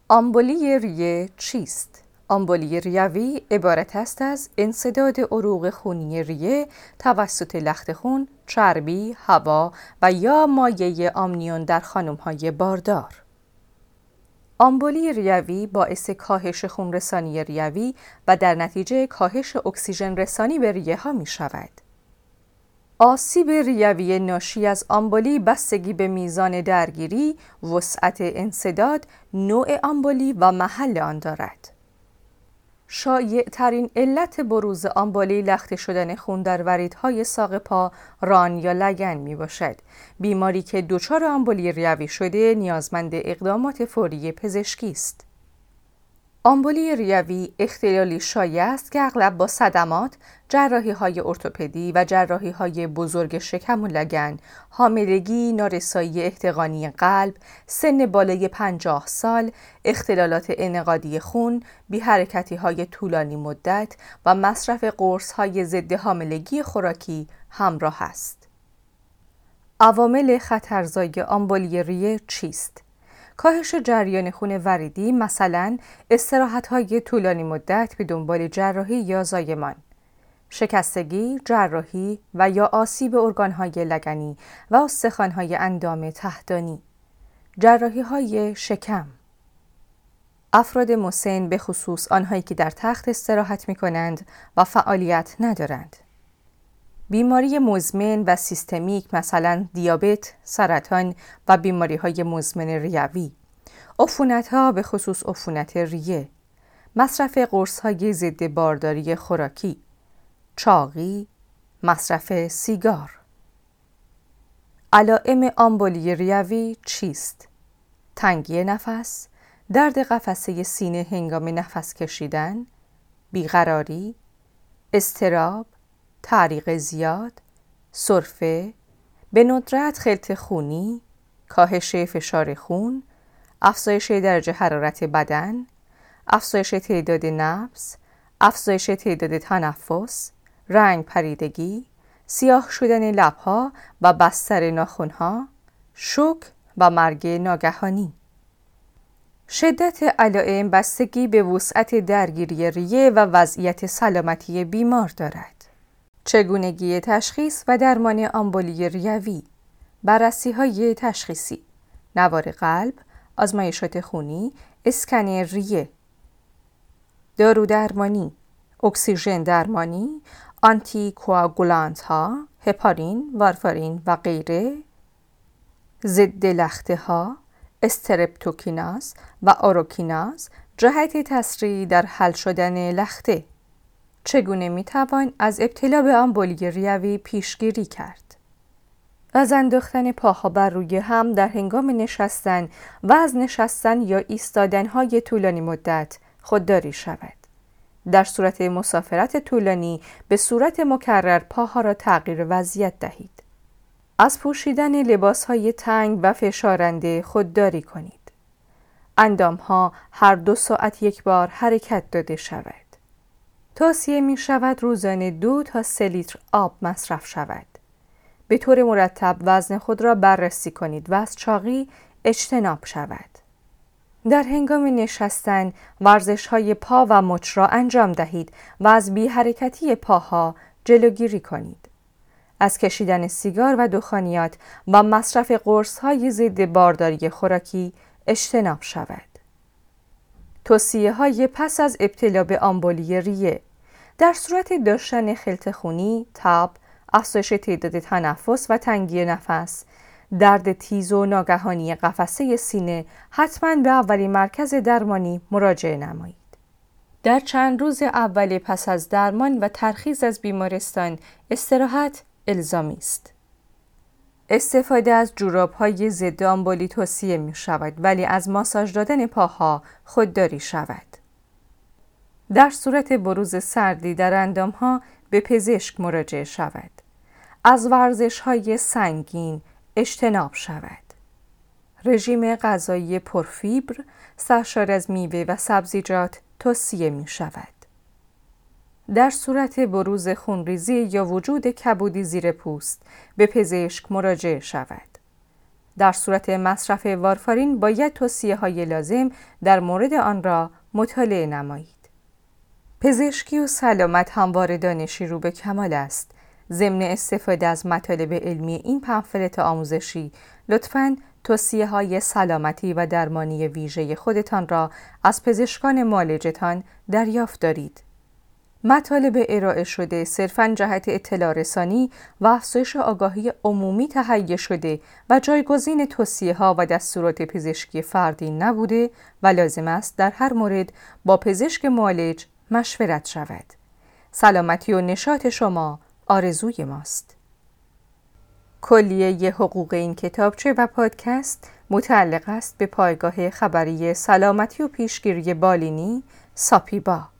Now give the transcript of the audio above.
آمبولی ریه چیست؟ آمبولی ریوی عبارت است از انسداد عروق خونی ریه توسط لخت خون، چربی، هوا و یا مایع آمنیون در خانم‌های باردار. آمبولی ریوی باعث کاهش خونرسانی ریوی و در نتیجه کاهش اکسیژن رسانی به ریه ها می شود. آسیب ریوی ناشی از آمبولی بستگی به میزان درگیری، وسعت انسداد، نوع آمبولی و محل آن دارد. شایع ترین علت بروز آمبولی لخته شدن خون در وریدهای ساق پا، ران یا لگن می باشد. بیماری که دچار آمبولی ریوی شده نیازمند اقدامات فوری پزشکی است. آمبولی ریوی اختلالی شایع است که اغلب با صدمات، جراحی‌های ارتوپدی و جراحی‌های بزرگ شکم و لگن، حاملگی، نارسایی احتقانی قلب، سن بالای 50 سال، اختلالات انعقادی خون، بی‌حرکتی‌های طولانی مدت و مصرف قرص‌های ضد حاملگی خوراکی همراه است. عوامل خطرزای آمبولی ریه چیست؟ کاهش جریان خون وریدی، مثلا استراحت‌های طولانی مدت به دنبال جراحی یا زایمان، شکستگی، جراحی و یا آسیب ارگان‌های لگنی و استخوان‌های اندام تحتانی، جراحی‌های شکم. افراد مسن به خصوص آنهایی که در تخت استراحت می‌کنند و فعالیت ندارند. بیماری مزمن و سیستمیک مثلا دیابت، سرطان و بیماری‌های مزمن ریوی، عفونت‌ها به خصوص عفونت ریه، مصرف قرص‌های ضد بارداری خوراکی، چاقی، مصرف سیگار. علائم آمبولی ریوی چیست؟ تنگی نفس، درد قفسه سینه هنگام نفس کشیدن، بیقراری، اضطراب، تعریق زیاد، سرفه، به ندرت خلط خونی، کاهش فشار خون، افزایش درجه حرارت بدن، افزایش تعداد نبض، افزایش تعداد تنفس، رنگ پریدگی، سیاه شدن لب‌ها و بستر ناخن‌ها، شوک و مرگ ناگهانی. شدت علائم بستگی به وسعت درگیری ریه و وضعیت سلامتی بیمار دارد. چگونگی تشخیص و درمان آمبولی ریوی، بررسی‌های تشخیصی، نوار قلب، آزمایشات خونی، اسکن ریه، دارو درمانی، اکسیژن درمانی، آنتی کوآگولانت ها، هپارین، وارفارین و غیره، ضد لخته ها، استرپتوکیناز و آروکیناز، جهت تسریع در حل شدن لخته. چگونه میتوان از ابتلا به آمبولی ریوی پیشگیری کرد؟ از انداختن پاها بر روی هم در هنگام نشستن و از نشستن یا ایستادن‌های طولانی مدت خودداری شود. در صورت مسافرت طولانی به صورت مکرر پاها را تغییر وضعیت دهید. از پوشیدن لباس‌های تنگ و فشارنده خودداری کنید. اندام‌ها هر 2 ساعت یک بار حرکت داده شود. توصیه می شود روزانه 2 تا 3 لیتر آب مصرف شود. به طور مرتب وزن خود را بررسی کنید و از چاقی اجتناب شود. در هنگام نشستن ورزش‌های پا و مچ را انجام دهید و از بی حرکتی پاها جلوگیری کنید. از کشیدن سیگار و دخانیات و مصرف قرص‌های ضد بارداری خوراکی اجتناب شود. توصیه‌های پس از ابتلا به آمبولی ریه: در صورت داشتن خلط خونی، تب، افزایش تعداد تنفس و تنگی نفس، درد تیز و ناگهانی قفسه سینه، حتما به اولین مرکز درمانی مراجعه نمایید. در چند روز اول پس از درمان و ترخیص از بیمارستان استراحت الزامی است. استفاده از جوراب‌های ضد آمبولی توصیه می شود ولی از ماساژ دادن پاها خودداری شود. در صورت بروز سردی در اندام‌ها به پزشک مراجعه شود. از ورزش‌های سنگین اجتناب شود. رژیم غذایی پرفیبر، سرشار از میوه و سبزیجات توصیه می شود. در صورت بروز خونریزی یا وجود کبودی زیر پوست به پزشک مراجعه شود. در صورت مصرف وارفارین باید توصیه‌های لازم در مورد آن را مطالعه نمایید. پزشکی و سلامت همواره دانشی رو به کمال است. ضمن استفاده از مطالب علمی این پمفلت آموزشی، لطفاً توصیه‌های سلامتی و درمانی ویژه خودتان را از پزشکان معالجتان دریافت دارید. مطالب ارائه شده صرفاً جهت اطلاع رسانی و افزایش آگاهی عمومی تهیه شده و جایگزین توصیه‌ها و دستورات پزشکی فردی نبوده و لازم است در هر مورد با پزشک معالج مشورت شود. سلامتی و نشاط شما آرزوی ماست. کلیه حقوق این کتابچه و پادکست متعلق است به پایگاه خبری سلامتی و پیشگیری بالینی ساپیبا.